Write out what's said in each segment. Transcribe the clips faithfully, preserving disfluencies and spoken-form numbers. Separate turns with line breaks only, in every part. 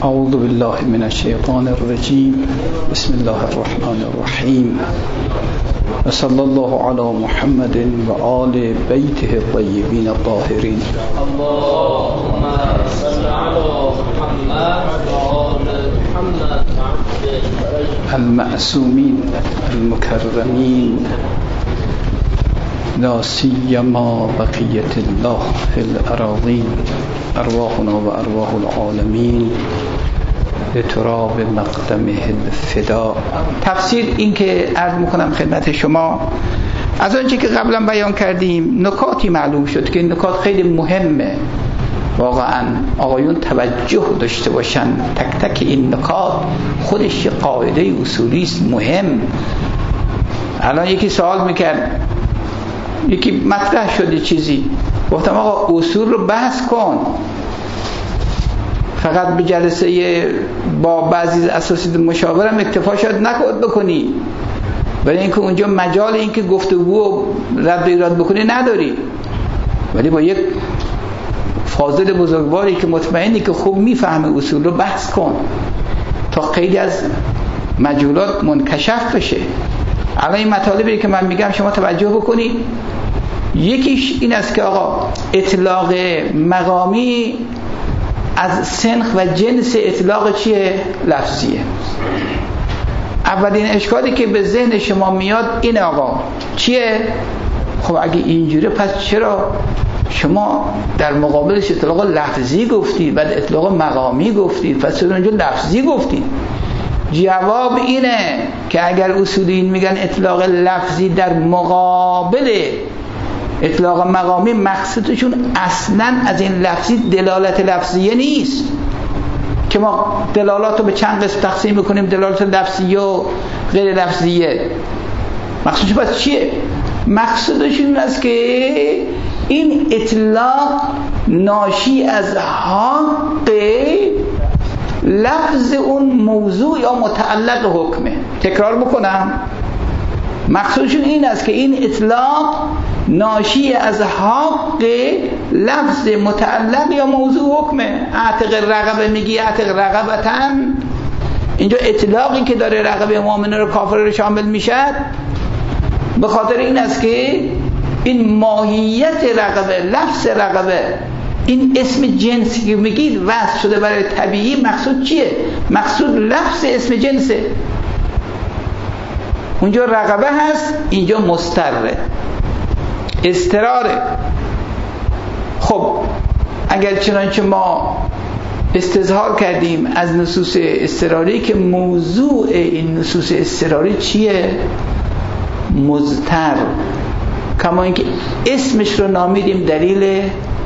اعوذ بالله من الشیطان الرجیم. بسم الله الرحمن الرحیم. و صلی الله علی محمد و آل بیته الطیبین الطاهرین.
اللهم صل علی محمد و آل محمد
المعصومین المکرمین، لا سیما بقیت الله فی الاراضین، ارواحنا و ارواح العالمین لتراب مقدمه الفدا. تفسیر این که عرض میکنم خدمت شما، از آنچه که قبلا بیان کردیم نکاتی معلوم شد که این نکات خیلی مهمه. واقعا آقایون توجه داشته باشن، تک تک این نکات خودش یه قاعده اصولی است مهم. الان یکی سوال میکرد، یکی مطرح شده چیزی، گفتم آقا اصول رو بحث کن، فقط به جلسه با بعضی اساتید مشاورم اکتفا شد نکن بکنی، ولی اینکه اونجا مجال اینکه گفتگو و رد و ایراد بکنی نداری، ولی با یک فاضل بزرگواری که مطمئنی که خوب میفهمه اصول رو بحث کن تا خیلی از مجهولات منکشف بشه. الان این مطالبی که من میگم شما توجه بکنید. یکیش این است که آقا اطلاق مقامی از سنخ و جنس اطلاق چیه؟ لفظیه. اولین اشکالی که به ذهن شما میاد این آقا چیه؟ خب اگه اینجوره پس چرا شما در مقابلش اطلاق لفظی گفتید بعد اطلاق مقامی گفتید، پس چرا اونجا لفظی گفتید؟ جواب اینه که اگر اصولیین میگن اطلاق لفظی در مقابل اطلاق مقامی، مقصودشون اصلا از این لفظی دلالت لفظیه نیست که ما دلالات رو به چند قسم تقسیم میکنیم، دلالت لفظیه و غیر لفظیه. مقصودش پس چیه؟ مقصودشون این است که این اطلاق ناشی از حق لفظ اون موضوع یا متعلق حکمه. تکرار بکنم، مقصودشون این است که این اطلاق ناشی از حق لفظ متعلق یا موضوع حکمه. اعتق رقبه میگی اعتق رقبتن، اینجا اطلاقی که داره رقبه مؤمنه رو کافر رو شامل میشد به خاطر این است که این ماهیت رقبه، لفظ رقبه، این اسم جنسی که میگید وصف شده برای طبیعی. مقصود چیه؟ مقصود لفظ اسم جنسه. اونجا رقبه هست، اینجا مستره، استراره. خب اگر چنانچه ما استظهار کردیم از نصوص استراری که موضوع این نصوص استراری چیه؟ مضطر، کما اینکه اسمش رو نامیدیم دلیل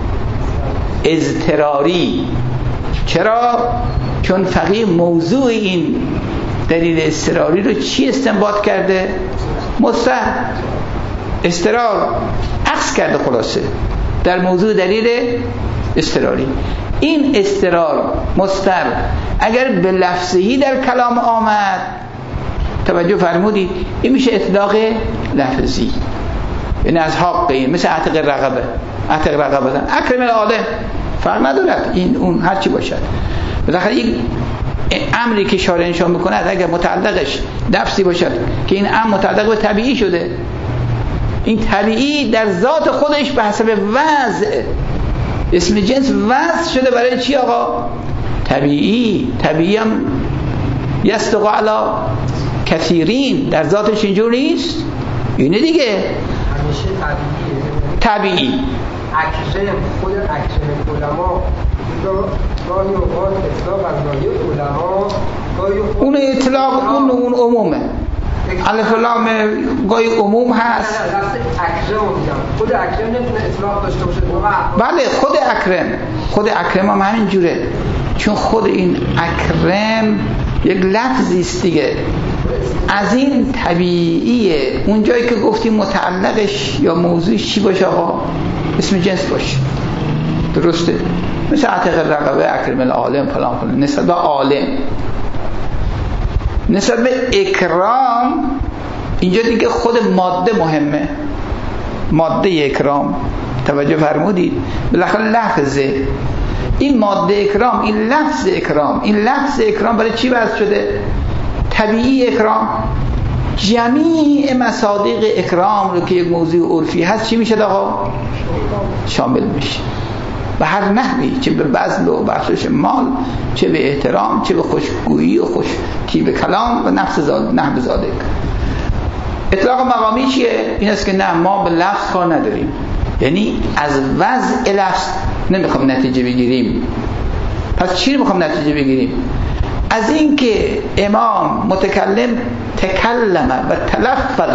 اضطراری. چرا؟ چون فقیه موضوع این دلیل اضطراری رو چی استنباط کرده؟ مضطر، استرار، عکس کرده خلاصه در موضوع دلیل اضطراری. این استرار مضطر اگر به لفظی در کلام آمد، توجه فرمودید، این میشه اطلاق لفظی، یعنی از حقی، مثل اعتق رقبه، اعتق رقبه اکرم العالم، فرق ندارد این اون هر چی باشد. بالاخره یک امری که شارع انشاء میکنه اگر متعلقش لفظی باشد که این امر متعلق به طبیعی شده، این طبیعی در ذات خودش به حسب وضع اسم جنس وضع شده برای چی آقا؟ طبیعی. طبیعی هم یستقو علی کثیرین، در ذاتش اینجور نیست، اینه دیگه
همیشه طبیعیه.
طبیعی
اکرم، خود اکرم علما گاهی اوقات اطلاق از نایه علما، گاهی
اون اطلاق اون اون عمومه، الف لام گاهی عموم هست.
اکرم میگم، خود اکرم نمیتونه اطلاق داشته باشه.
بله خود اکرم، خود اکرم هم همین جوره، چون خود این اکرم یک لفظی است دیگه، از این طبیعیه. اون جایی که گفتیم متعلقش یا موضوعش چی باشه آقا؟ اسم جنس باشه، درسته؟ مثل اعتق رقبه، اکرم العالم، فلان فلان، نسبت به عالم. نسبت به اکرام اینجا دیگه خود ماده مهمه، ماده اکرام. توجه فرمودید؟ بالاخره لفظه. این ماده اکرام، این لفظ اکرام، این لفظ اکرام برای چی وضع شده؟ طبیعی اکرام. جمیع مصادیق اکرام رو که یک موضوع عرفی هست چی میشه آقا؟ شامل میشه به هر نحوی، چه به بذل و بخشش مال، چه به احترام، چه به خوشگویی و خوش طیب کلام و نفس زاد نحو زادک. اطلاق مقامی چیه؟ این است که نه، ما به لفظ کار نداریم، یعنی از وضع لفظ نمیخوام نتیجه بگیریم. پس چی میخوام نتیجه بگیریم؟ از این که امام متکلم تکلم و تلفظ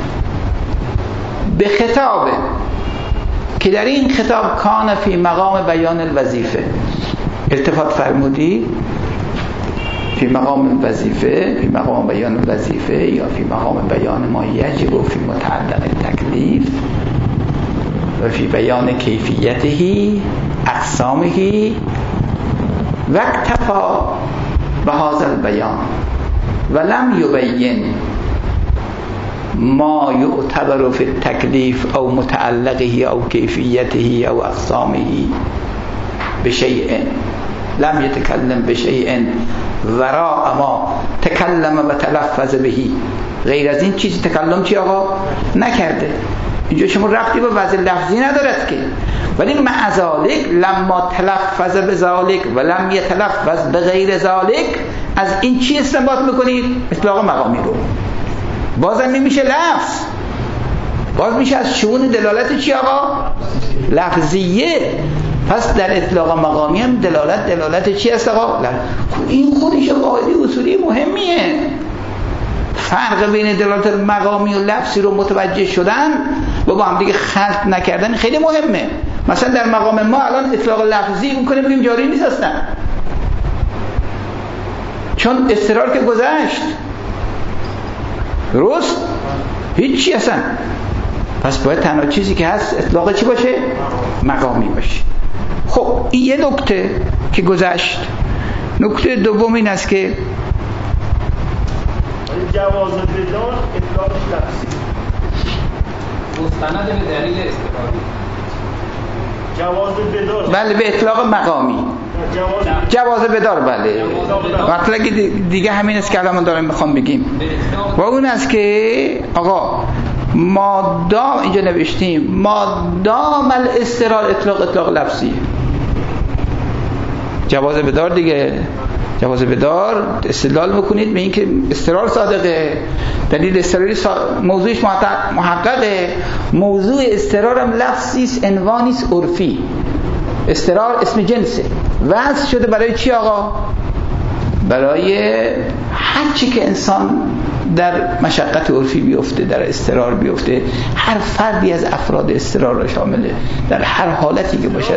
به خطاب که در این خطاب کان فی مقام بیان الوظیفه، التفات فرمودی فی مقام الوظیفه، فی مقام بیان الوظیفه یا فی مقام بیان ما یجب و فی متعلق تکلیف و فی بیان کیفیته اقسامه و اکتفا به هذا البیان ولم یبین ما یعتبر فی التکلیف او متعلقه او کیفیته او اقسامه بشیء لم یتکلم بشیء وراء ما تکلم و تلفظ بهی. غیر از این چیزی تکلم چی آقا نکرده. اینجا شما ربطی به وضع لفظی ندارد که، ولی مع ذالک لما تلفظ بذالک و لم یتلفظ بغیر ذالک، از این چی استنباط میکنید؟ اطلاق مقامی رو. بازم نمیشه لفظ، باز میشه از شؤون دلالت چی آقا؟ لفظیه. پس در اطلاق مقامی هم دلالت دلالت چی است آقا؟ این خودش قاعده اصولی مهمیه. فرق بین دلالت مقامی و لفظی رو متوجه شدن و با هم دیگه خلط نکردن خیلی مهمه. مثلا در مقام ما الان اطلاق لفظی میکنیم بگیم جاری نیست اصلا، چون اضطرار که گذشت، درست؟ هیچی اصلا. پس باید تنها چیزی که هست اطلاق چی باشه؟ مقامی باشه. خب این یه نکته که گذشت. نکته دوم این است که
جواز بدار اطلاق لفظی
مستند به دلیل استفاده.
جواز بدار
بله به اطلاق مقامی جواز بدار. بله مطلب دیگه همین است که الان دارم میخوام بگیم و اون است که آقا مادام اینجا نوشتیم مادام الاسترار اطلاق اطلاق لفظی، جواز بدار دیگه. جواز بدار استدلال میکنید به این که استرار صادقه، دلیل استراری موضوعش محققه. موضوع استرار هم لفظی است، عنوانی است عرفی. استرار اسم جنسه، وضع شده برای چی آقا؟ برای هر چی که انسان در مشقت عرفی بیفته، در استرار بیفته. هر فردی از افراد استرار را شامله در هر حالتی که باشد.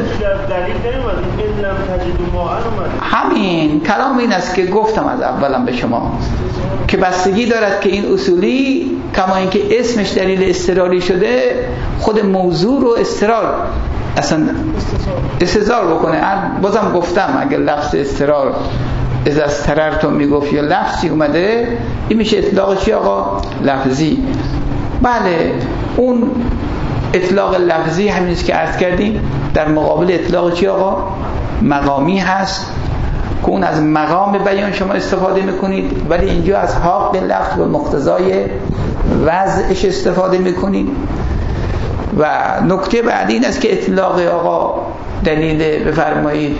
همین کلام این است که گفتم از اولم به شما که بستگی دارد که این اصولی کما اینکه اسمش دلیل استراری شده، خود موضوع رو استرار اصلا استظهار بکنه. بازم گفتم اگر لفظ استرار از استرارتون میگفت یا لفظی اومده، این میشه اطلاق چی آقا؟ لفظی. بله اون اطلاق لفظی همینیست که عرض کردیم در مقابل اطلاق چی آقا؟ مقامی هست که اون از مقام بیان شما استفاده میکنید، ولی اینجا از حق لفظ و مقتضای وضعش استفاده میکنید. و نکته بعدی این است که اطلاق آقا دلیل بفرمایید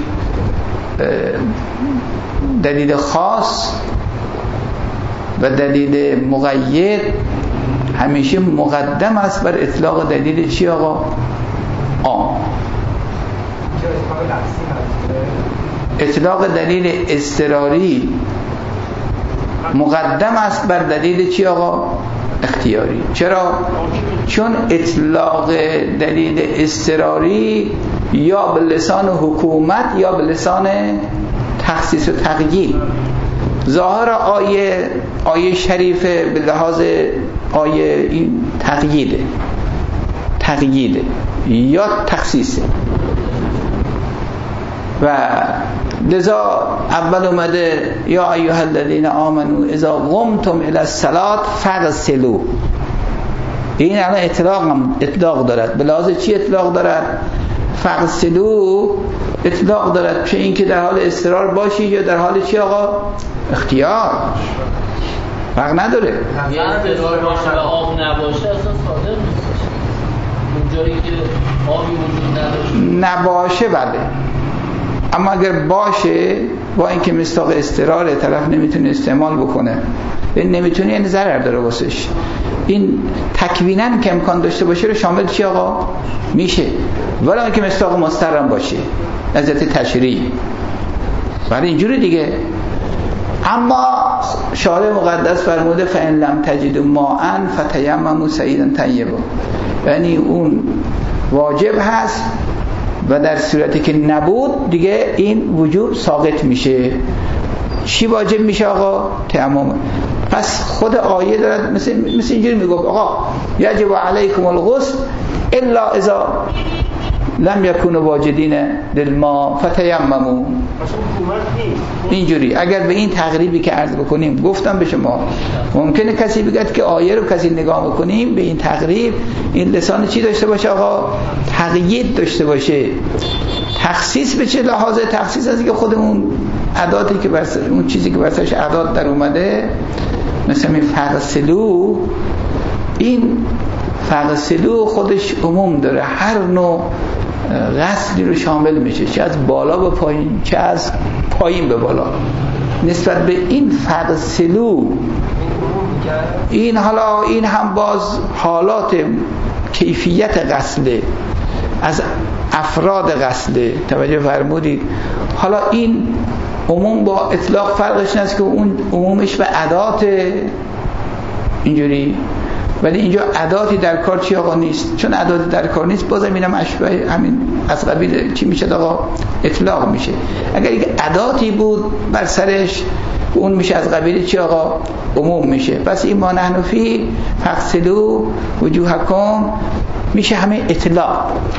دلیل خاص و دلیل مقید همیشه مقدم است بر اطلاق دلیل چی آقا؟ عام. اطلاق دلیل اضطراری مقدم است بر دلیل چی آقا؟ اختیاری. چرا؟ چون اطلاق دلیل اضطراری یا به لسان حکومت یا به لسان تخصیص و تقیید. ظاهر آیه آیه شریفه به لحاظ آیه این تقییده تقییده یا تخصیصه و لذا اول اومده یا ایها الذین آمنوا اذا قمتم الی الصلاة فاغسلوا. این الان اطلاق اطلاق دارد. به لحاظ چی اطلاق دارد؟ فغسلو اطلاق دارد، چه این که در حال اضطرار باشی یا در حال چی آقا؟ اختیار، فرق نداره.
یه اضطرار باشه و آب نباشه اصلا صادق نیست. اونجایی که آبی وجود نداشته
نباشه بله، اما اگر باشه با اینکه مصداق اضطرار طرف نمیتونه استعمال بکنه، این نمیتونه یعنی ضرر داره واسش، این تکویناً که امکان داشته باشه رو شامل چی آقا؟ میشه، ولی اینکه مصداق مسترم باشه از جهت تشریع، ولی اینجوری دیگه. اما شارع مقدس فرموده فإن لم تجدوا ماء فتیمموا صعیدا طیبا، یعنی اون واجب هست و در صورتی که نبود دیگه این وجوب ساقط میشه. چی واجب میشه آقا؟ تیمم. پس خود آیه دارد مثل مثل اینجوری میگفت آقا یجب علیکم الغسل الا اذا لم یکونوا واجدین للماء فتیمموا. اینجوری اگر به این تقریبی که عرض بکنیم گفتم به شما، ممکنه کسی بگه که آیه رو کسی نگاه بکنیم به این تقریب این لسان چی داشته باشه آقا؟ تقیید داشته باشه. تخصیص به چه لحاظه؟ تخصیص از اینکه خودمون اداتی که بر اون چیزی که برسش ادات در اومده، مثلا این فغسلو، این فغسلو خودش عموم داره، هر نوع غسلی رو شامل میشه، چه از بالا به پایین چه از پایین به بالا. نسبت به این فغسلو، این حالا این هم باز حالات کیفیت غسله، از افراد غسله، توجه فرمودید. حالا این عموم با اطلاق فرقش نیست که اون عمومش به ادات اینجوری، ولی اینجا اداتی در کار چی آقا نیست. چون اداتی در کار نیست بازم اینم اشبه همین از قبیل چی میشه آقا؟ اطلاق میشه. اگر یک اداتی بود بر سرش اون میشه از قبیل چی آقا؟ عموم میشه. پس این ما نحن فی فغسلوا وجوهکم میشه همه اطلاق،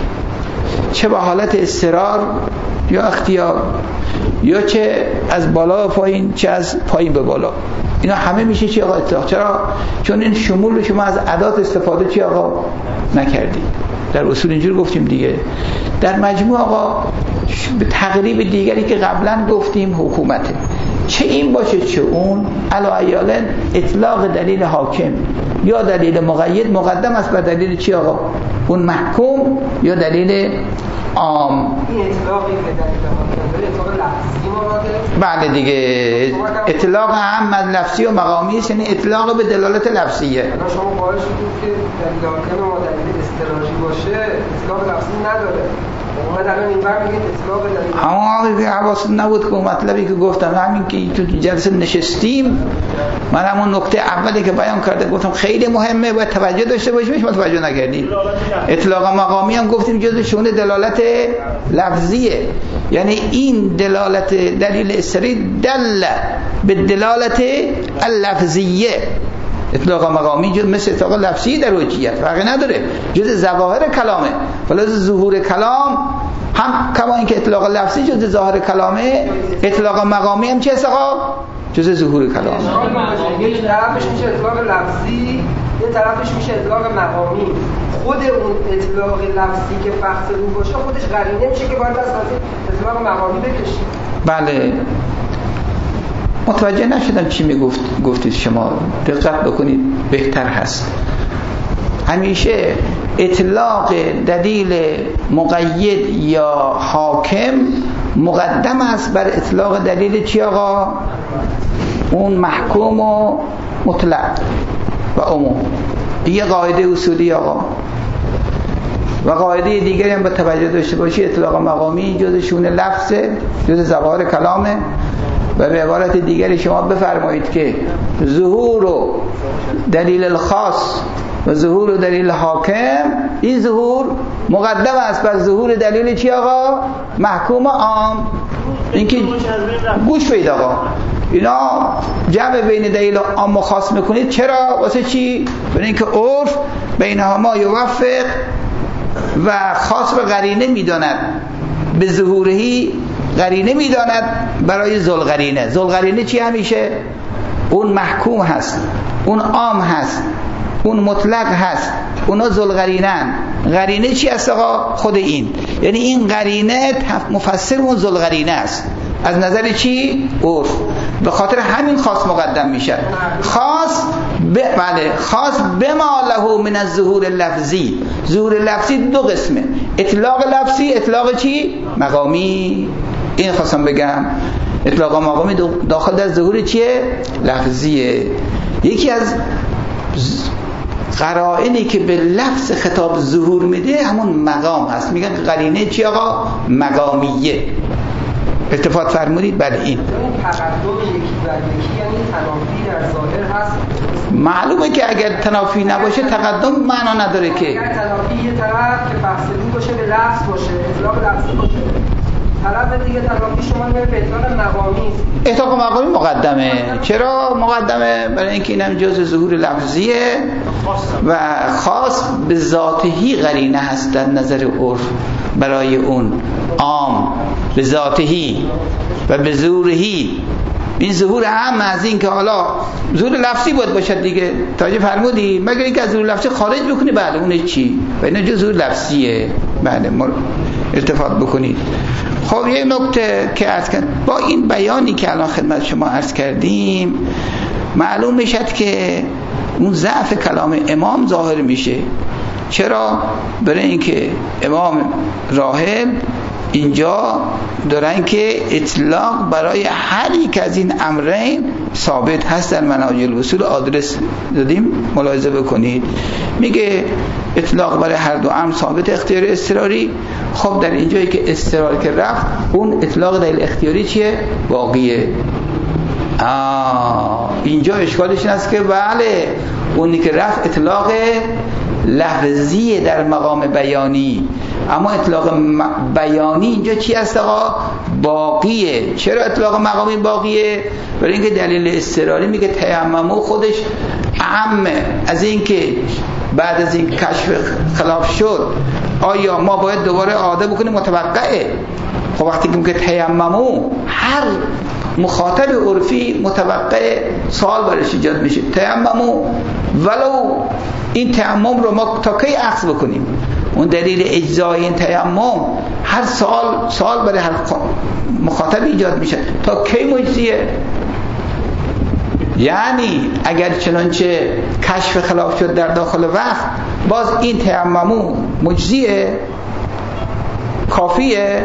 چه با حالت اضطرار یا اختیار، یا چه از بالا به پایین چه از پایین به بالا، اینا همه میشه چی آقا؟ اطلاق. چرا؟ چون این شمول شما از ادات استفاده چی آقا؟ نکردید. در اصول اینجور گفتیم دیگه. در مجموع آقا به تقریب دیگری که قبلا گفتیم حکومته، چه این باشه چه اون، علا ایالن اطلاق دلیل حاکم یا دلیل مقید مقدم است بر دلیل چی آقا؟ اون محکوم یا دلیل عام.
این اطلاقی که دلیل حاکم داره اطلاق لفظی مراده؟
بله دیگه، اطلاق هم از لفظی و مقامی است، یعنی اطلاق به دلالت لفظیه.
الان شما قائل شدید که دلیل حاکم ما دلیل اصطلاحی باشه اطلاق لفظی نداره، اومد الان این بر میگید اطلاق دلیل.
اما که حواست نبود که مطلبی که گفتم همین که تو جلسه نشستیم، من همون نکته اولی که بیان کرده گفتم خیلی مهمه باید توجه داشته باشیم، شما توجه نکردید. اطلاق مقامی هم گفتیم جزء شون دلالت لفظیه، یعنی این دلالت دلیل اصطلاحی دل به دلالت اللفظیه. اطلاق مقامی جز مثل اطلاق لفظی در حجیت فرقی نداره، جز ظواهر کلامه، ولی ظهور کلام هم کما اینکه اطلاق لفظی جز ظاهر کلامه، اطلاق مقامی هم چه است آقا؟ جز ظهور کلامه.
یه طرفش میشه اطلاق لفظی، یه طرفش میشه اطلاق مقامی. خود اون اطلاق لفظی که فقط رو باشه خودش قرینه میشه که باید از اطلاق مقامی بکشید.
بله، متوجه نشدم چی میگفت گفتید شما، دقت بکنید بهتر هست. همیشه اطلاق دلیل مقید یا حاکم مقدم است بر اطلاق دلیل چی آقا؟ اون محکوم و مطلق و عموم. یه قاعده اصولی آقا. و قاعده دیگری هم با توجه داشته باشی، اطلاق مقامی جز شون لفظه، جز ظواهر کلامه. و به عبارت دیگری شما بفرمایید که ظهور و دلیل الخاص و ظهور و دلیل حاکم، این ظهور مقدم است بر ظهور دلیل چی آقا؟ محکوم عام. این که گوش بید آقا، اینا جمع بین دلیل عام و خاص میکنید. چرا؟ واسه چی؟ برای اینکه عرف بینها ما یوفق و خاص به قرینه میداند، به ظهورهی قرینه میداند برای ذوالقرینه. ذوالقرینه چی همیشه؟ اون محکوم هست، اون عام هست، اون مطلق هست، اونا ذوالقرینن. قرینه چی است آقا؟ خود این، یعنی این قرینه مفسر اون ذوالقرینه است از نظر چی؟ عرف. به خاطر همین خاص مقدم میشه. خاص ب... بله خاص بما له من الظهور اللفظی. ظهور لفظی دو قسمه، اطلاق لفظی، اطلاق چی؟ مقامی. این خواستم بگم، اطلاق مقامی داخل در ظهور چیه؟ لفظیه. یکی از قرائنی که به لفظ خطاب ظهور میده همون مقام هست. میگن قرینه چی آقا؟ مقامیه. التفات فرمودید؟ بله. این
تقدم یکی بر یکی یعنی تنافی در ظاهر هست.
معلومه که اگر تنافی نباشه تقدم معنا نداره که.
اگر تنافی یه طرف که فصلی باشه به لفظ باشه، اطلاق لفظی باشه، طرف دیگه تنافی شما میگه به اطلاق مقامی است.
اطلاق مقامی مقدمه. چرا مقدمه؟ برای اینکه اینم جزء ظهور لفظیه و خاص به ذاتهی قرینه هست در نظر عرف برای اون عام به ذاتهی و به ظهورهی. این ظهور هم از این که حالا ظهور لفظی بود باشد دیگه، توجه فرمودی؟ مگر اینکه از ظهور لفظی خارج بکنی، بله اون چی؟ و اینا جو ظهور لفظیه. بله التفات بکنید. خب یک نکته که عرض کردم، با این بیانی که الان خدمت شما عرض کردیم معلوم میشد که اون ضعف کلام امام ظاهر میشه. چرا؟ برای اینکه امام راحل اینجا دارن که اطلاق برای هر یک از این امرین ثابت هست. در مناهج الوصول آدرس دادیم، ملاحظه بکنید. میگه اطلاق برای هر دو امر ثابت، اختیاری اضطراری. خب در اینجایی که اضطرار که رفت، اون اطلاق دلیل اختیاری چیه؟ باقیه. آه اینجا اشکالش این است که بله اونی که رفت اطلاق لفظی در مقام بیانی، اما اطلاق بیانی اینجا چی است آقا؟ باقیه. چرا اطلاق مقامی باقیه؟ برای اینکه دلیل اضطراری میگه تیممو خودش اعمه از اینکه بعد از این کشف خلاف شد آیا ما باید دوباره عاده بکنیم؟ متوقعه. خب وقتی که میگه تیممو، هر مخاطب عرفی متوقع سوال برش ایجاد میشه. تیممو، ولو این تیمم رو ما تا کی اخذ بکنیم؟ اون دلیل اجزای این تیمم هر سوال سوال برای هر مخاطب ایجاد میشه، تا کی مجزیه؟ یعنی اگر چنانچه کشف خلاف شد در داخل وقت، باز این تیممو مجزیه؟ کافیه؟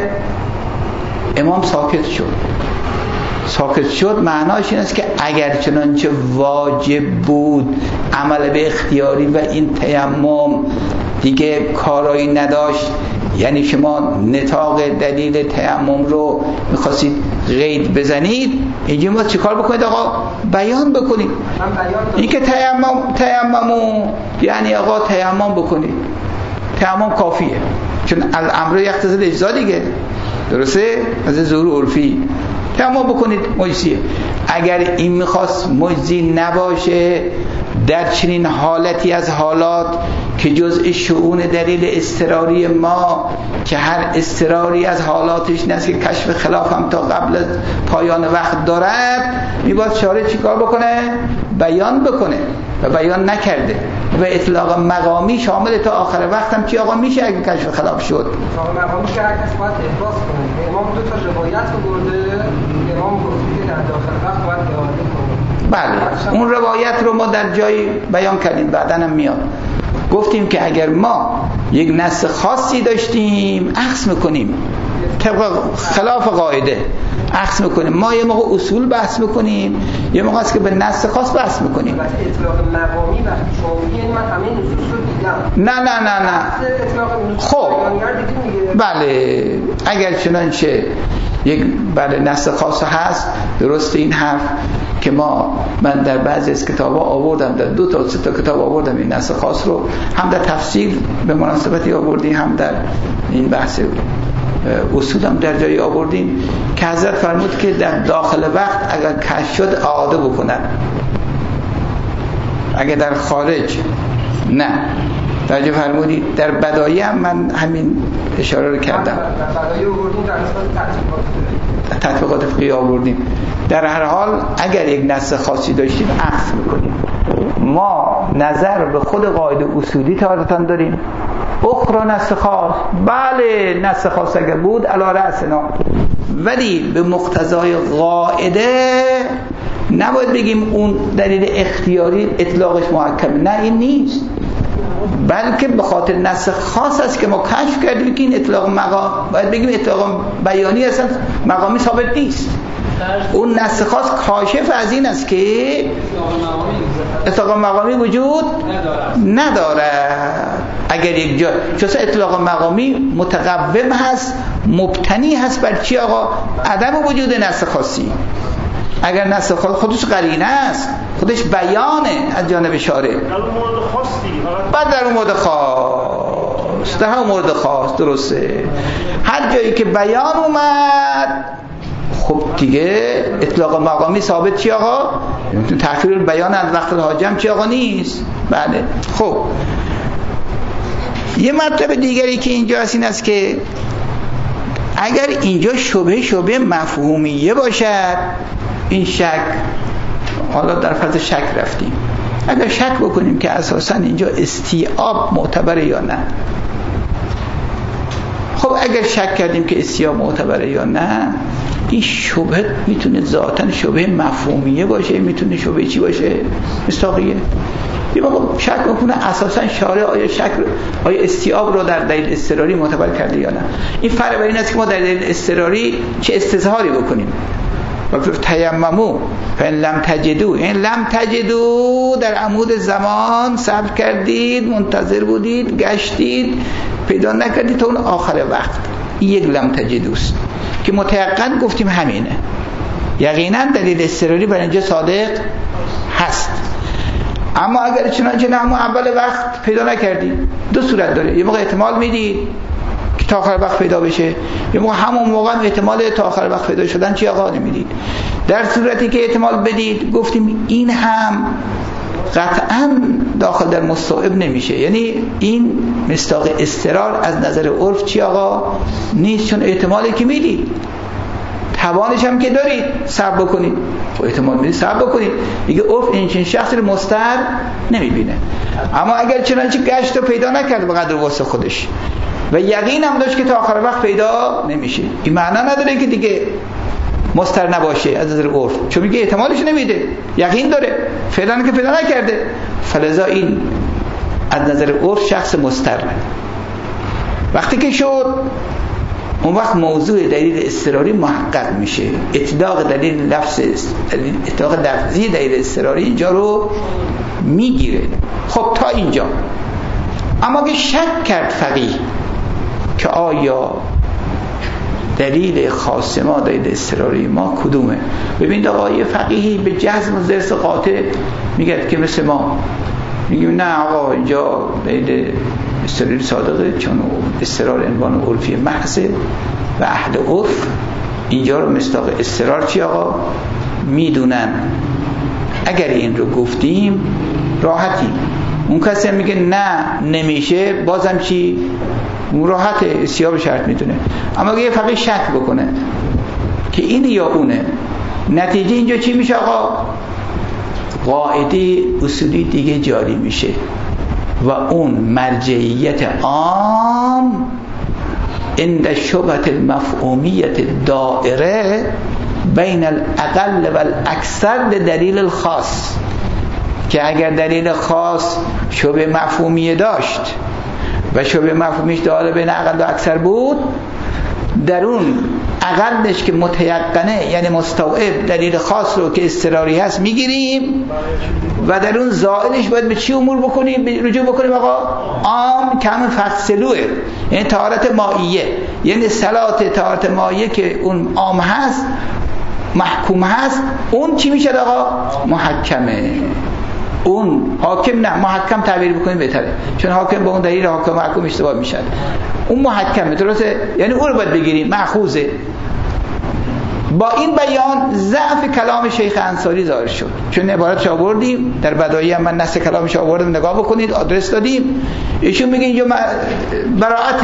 امام ساکت شد. ساکت شد معناش این است که اگر چنانچه واجب بود عمل به اختیاری و این تیمم دیگه کارایی نداشت، یعنی شما نطاق دلیل تیمم رو میخواستید قید بزنید، اینجا ما چیکار بکنید آقا؟ بیان بکنید. این که تیمم تیممو یعنی آقا تیمم بکنید، تیمم کافیه، چون الامر یقتضی الاجزا دیگه، درسته؟ از ظهور عرفی تمام بکنید مجزیه. اگر این میخواست مجزی نباشه در چنین حالتی از حالات که جزء شؤون دلیل اضطراری ما، که هر اضطراری از حالاتش نیست که کشف خلاف هم تا قبل از پایان وقت دارد، میباید شارع چیکار بکنه؟ بیان بکنه و بیان نکرده و اطلاق مقامی شامل تا آخر وقت هم چی آقا میشه اگه کشف خلاف شد؟
اطلاق مقامی که هر کس باید احراز کنه. امام دو تا روایت رو برده، امام گفت که در داخل وقت باید اعاده کنه.
بله اون روایت رو ما در جایی بیان کردیم، بعداً هم میاد. گفتیم که اگر ما یک نص خاصی داشتیم اخذ میکنیم طبق خلاف قاعده، اخذ میکنیم. ما یه موقع اصول بحث میکنیم، یه موقع است که به نص خاص بحث میکنیم.
اطلاق مقامی وقتی شما میگید من همه نصوص رو دیدم،
نه نه نه نه خب بله اگر چنانچه یک بله نص خاص هست، درست این حرف که ما من در بعضی از کتابا آوردم، در دو تا سه تا کتاب آوردم این نص خاص رو، هم در تفسیر به مناسبتی آوردیم، هم در این بحث اصولم در جایی آوردیم که حضرت فرمود که در داخل وقت اگر کشف شد اعاده بکنن، اگر در خارج نه. توجه فرمودید؟ در بدایع هم من همین اشاره رو کردم،
در بدایع آوردیم، در اصل
تطبیقات فقهی آوردیم. در هر حال اگر یک نص خاصی داشتیم اخذ میکنیم. ما نظر به خود قاعده اصولی تارتان داریم اخرى نص خاص، بله نص خاص اگر بود علی رأسنا، ولی به مقتضای قاعده نباید بگیم اون دلیل اختیاری اطلاقش محکمه. نه این نیست، بلکه به خاطر نص خاص است که ما کشف کردیم که این اطلاق مقام، باید بگیم اطلاق بیانی اصلا مقامی ثابت نیست. اون نص خاص کاشف از این است که اطلاق مقامی وجود نداره. اگر یک جا چون اطلاق مقامی متقوم هست، مبتنی هست بر چی آقا؟ عدم وجود نص خاصی. اگر نص خاص خودش قرینه است، خودش بیانه از جانب شارع،
در اون مورد خاص دیگه،
بعد در اون مورد خاص، در اون مورد خاص درسته. هر جایی که بیان اومد خب دیگه اطلاق مقامی ثابت چی آقا؟ تأخیر بیان از وقت الحاجم چی آقا نیست. بله. خب یه مطلب دیگری که اینجا هست این است که اگر اینجا شبه شبه مفهومیه باشد، این شک، حالا در فاز شک رفتیم، اگر شک بکنیم که اساسا اینجا استیعاب معتبره یا نه، خب اگر شک کردیم که استیعاب معتبره یا نه، این شبه میتونه ذاتاً شبه مفهومیه باشه، میتونه شبه چی باشه؟ مصداقیه. یه موقع شک میکنه اساساً شارع آیا شک آیا استیعاب رو در دلیل اضطراری معتبر کرده یا نه. این فرق بر این است که ما در دلیل اضطراری چه استظهاری بکنیم. وقتی تیممو فإن لم تجدو، این لم تجدو در عمود زمان صبر کردید، منتظر بودید، گشتید، پیدا نکردید تا اون آخر وقت، این یک لم تجدوست که متیقن گفتیم همینه. یقینا دلیل اضطراری بر اینجا صادق هست. اما اگر چنانچه نه همون اول وقت پیدا نکردید، دو صورت داره. یه موقع احتمال میدید که تا آخر وقت پیدا بشه، یه موقع همون موقع احتمال تا آخر وقت پیدا شدن چی آقا نمیدید. در صورتی که احتمال بدید گفتیم این هم قطعا داخل در مستوعب نمیشه، یعنی این مصداق اضطرار از نظر عرف چی آقا نیست، چون احتمالی که میدید توانش هم که دارید صبر بکنید، خب احتمال میدید صبر بکنید دیگه. عرف این چنین شخصی رو مستر نمیبینه. اما اگر چنانچه گشت و پیدا نکرد به قدر واسه خودش و یقین هم داشت که تا آخر وقت پیدا نمیشه، این معنا نداره که دیگه مستر نباشه از نظر عرف، چون میگه احتمالش نمیده، یقین داره، فعلا که پیدا نکرده، فلذا این از نظر عرف شخص مستر. وقتی که شد اون وقت موضوع دلیل اضطراری محقق میشه، اطلاق دلیل لفظ دلیل اطلاق لفظی دلیل اضطراری اینجا رو میگیره. خب تا اینجا. اما که شک کرد فقیه که آیا دلیل خاص ما دلیل اضطراری ما کدومه، ببینید آقا یه فقیهی به جزم و ضرس قاطع میگه که مثل ما میگیم نه آقا اینجا دلیل اضطراری صادقه، چون اضطرار عنوان عرفی محضه و اهل عرف اینجا رو مصداق اضطرار چی آقا میدونن. اگر این رو گفتیم راحتی. اون کسی میگه نه نمیشه، بازم چی؟ اون راحته، استیعاب شرط میدونه. اما اگه یه فقیه شک بکنه که این یا اونه، نتیجه اینجا چی میشه آقا؟ قاعده اصولی دیگه جاری میشه و اون مرجعیت عام عند شبهة المفهومیت دائره بین الاقل و الاکثر دلیل الخاص، که اگر دلیل خاص شبه مفهومیه داشت و شبه مفهومیش داره بین اقل و اکثر بود، در اون اقلش که متیقنه یعنی مستوعب دلیل خاص رو که اضطراری هست میگیریم و در اون زائلش باید به چی امور بکنیم؟ رجوع بکنیم آقا عام کم فصلوه، یعنی طهارت مائیه، یعنی صلات طهارت مائیه که اون عام هست محکوم هست، اون چی میشه آقا؟ محکمه. اون حاکم نه، محکم تعبیر بکنیم بهتره، چون حاکم با اون دلیل حاکم محکوم اشتباه میشه. اون محکمه، درسته؟ یعنی اون رو باید بگیریم مأخوذه. با این بیان ضعف کلام شیخ انصاری ظاهر شد، چون عبارتش آوردیم در بدایع هم من نص کلامش آوردم، نگاه بکنید، آدرس دادیم. ایشون میگه اینجا براءته،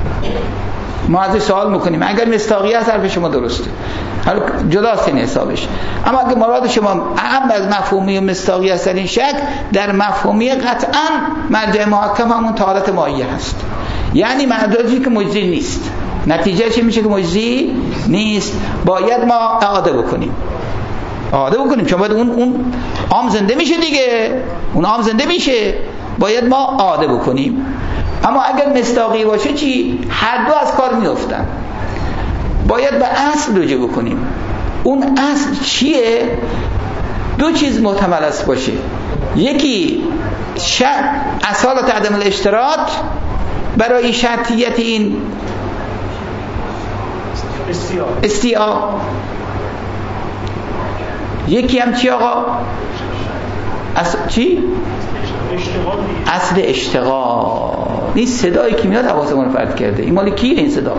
ما ازش سوال میکنیم اگر مصداقی هست حرف شما درسته، حالا جداست این حسابش. اما اگه مراد شما اهم از مفهومی مصداقی هست این شک، در مفهومی قطعا مرجع محکم همون طهارت مائیه هست. یعنی معنی که مجزی نیست. نتیجه چی میشه که مجزی نیست؟ باید ما اعاده بکنیم اعاده بکنیم چون باید اون اون عام زنده میشه دیگه، اون عام زنده میشه، باید ما اعاده بکنیم. اما اگر مصداقی باشه چی؟ هر دو از کار میافتن. باید به اصل رجوع بکنیم. اون اصل چیه؟ دو چیز محتمل است باشه. یکی شرط اصالت عدم الاشتراط برای شرطیت این استیعاب. یکی هم چی آقا؟ اصل چی؟
اشتغال.
اصل اشتغال. این صدایی که میاد حواسمون رو فرد کرده. این مال کیه این صدا؟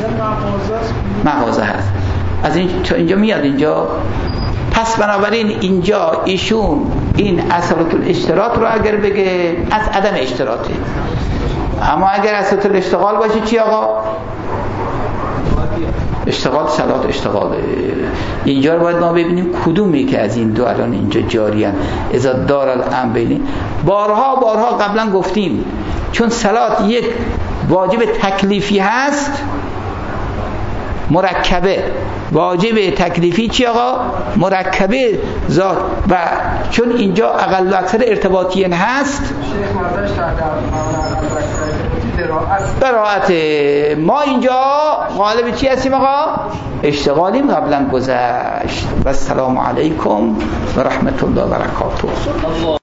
مغازه هست. از این تا اینجا میاد اینجا. پس بنابراین اینجا ایشون این اصالت الاشتراط رو اگر بگه از عدم اشتراطه. اما اگر اصالت الاشتغال باشه چی آقا؟ اشتغال صلات اشتغاله. اینجا رو باید ما ببینیم کدومی که از این دو الان اینجا جاری ان. اذا دار الامر بین بارها بارها قبلا گفتیم چون صلات یک واجب تکلیفی هست مرکبه، واجب تکلیفی چی آقا؟ مرکبه ذات، و چون اینجا اقل و اکثر ارتباطی هست
شیخ نظرش در
براعت. ما اینجا غالب چی هستیم آقا؟ اشتغالیم قبلا گذشت. و السلام علیکم و رحمت الله و برکاته.